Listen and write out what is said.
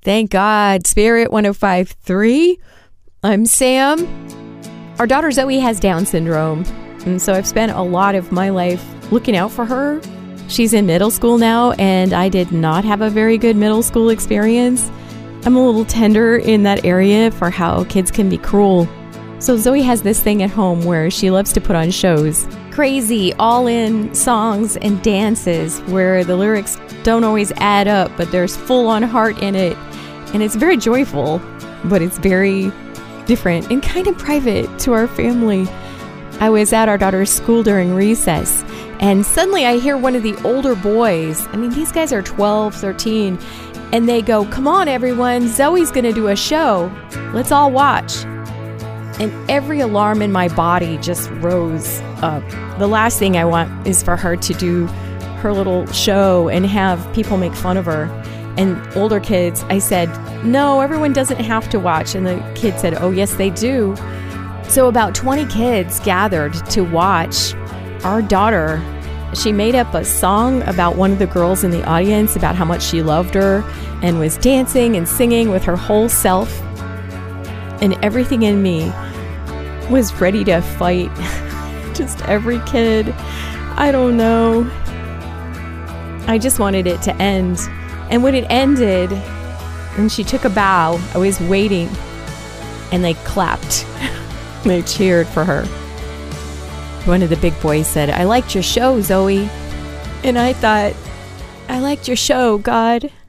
Thank God. Spirit 105.3. I'm Sam. Our daughter Zoe has Down syndrome, and so I've spent a lot of my life looking out for her. She's in middle school now, and I did not have a very good middle school experience. I'm a little tender in that area for how kids can be cruel. So Zoe has this thing at home where she loves to put on shows. Crazy, all-in songs and dances where the lyrics don't always add up, but there's full-on heart in it. And it's very joyful, but it's very different and kind of private to our family. I was at our daughter's school during recess, and suddenly I hear one of the older boys, these guys are 12, 13, and they go, "Come on, everyone, Zoe's going to do a show. Let's all watch." And every alarm in my body just rose up. The last thing I want is for her to do her little show and have people make fun of her. And older kids, I said, "No, everyone doesn't have to watch." And the kid said, "Oh, yes, they do." So about 20 kids gathered to watch our daughter. She made up a song about one of the girls in the audience, about how much she loved her, and was dancing and singing with her whole self. And everything in me was ready to fight. Just every kid. I don't know. I just wanted it to end. And when it ended, and she took a bow, I was waiting, and they clapped. They cheered for her. One of the big boys said, "I liked your show, Zoe." And I thought, I liked your show, God.